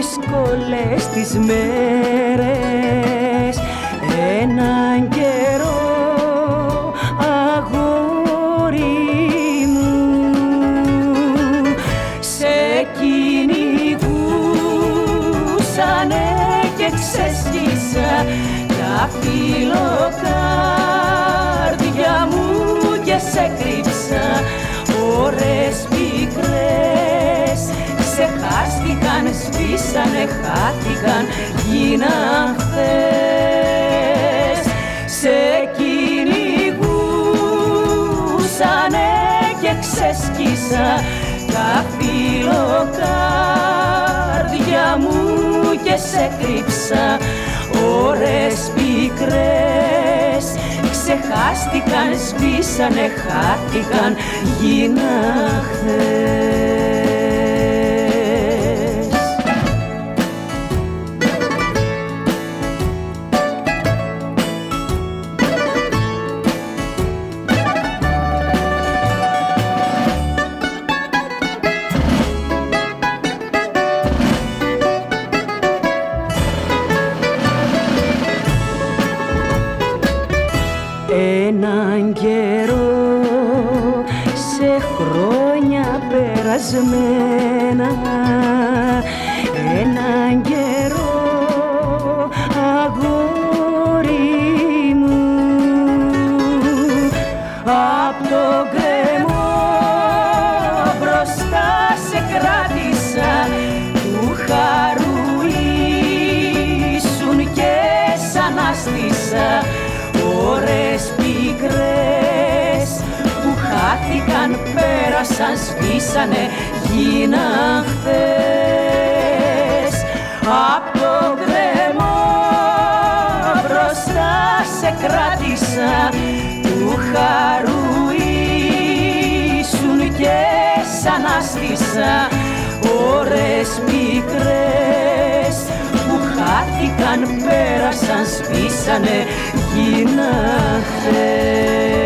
δύσκολες τις μέρες, έναν καιρό αγόρι μου, σε κυνηγούσανε και ξεσκίσα τα φιλοκάρδια μου και σε κρύψα. Ώρες πικρές ξεχάστηκαν, σβήσανε, χάθηκαν, γίναν χθες. Σε κυνηγούσανε και ξεσκίσα τα φιλοκάρδια μου και σε κρύψα. Ώρες πικρές ξεχάστηκαν, σβήσανε, χάθηκαν, γίναν χθες. Έναν καιρό σε χρόνια περασμένα, έναν καιρό αγόρι μου, απ' το γκρεμό μπροστά σε κράτησα, του χαρού ήσουν και σ' ανάστησα. Ώρες πικρές που χάθηκαν, πέρασαν, σβήσανε, γίναν χθες. Απ' το γκρεμό μπροστά σε κράτησα, του χαρού ήσουν και σ' ανάστησα. Ώρες πικρές που χάθηκαν, πέρασαν, σβήσανε, γίναν χθες.